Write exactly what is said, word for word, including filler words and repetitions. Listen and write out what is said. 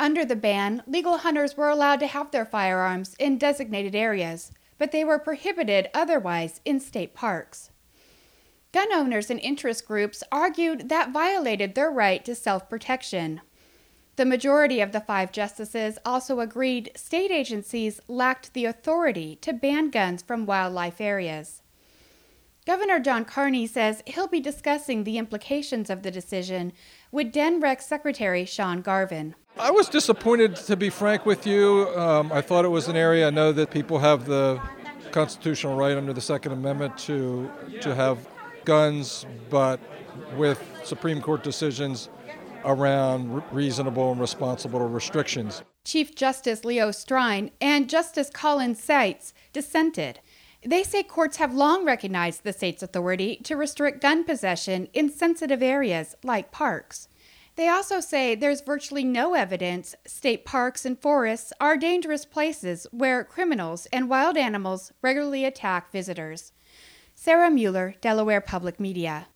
Under the ban, legal hunters were allowed to have their firearms in designated areas, but they were prohibited otherwise in state parks. Gun owners and interest groups argued that violated their right to self-protection. The majority of the five justices also agreed state agencies lacked the authority to ban guns from wildlife areas. Governor John Carney says he'll be discussing the implications of the decision with D E N Rec Secretary Sean Garvin. I was disappointed, to be frank with you. Um, I thought it was an area, I know that people have the constitutional right under the Second Amendment to to have guns, but with Supreme Court decisions around reasonable and responsible restrictions. Chief Justice Leo Strine and Justice Colin Seitz dissented. They say courts have long recognized the state's authority to restrict gun possession in sensitive areas like parks. They also say there's virtually no evidence state parks and forests are dangerous places where criminals and wild animals regularly attack visitors. Sarah Mueller, Delaware Public Media.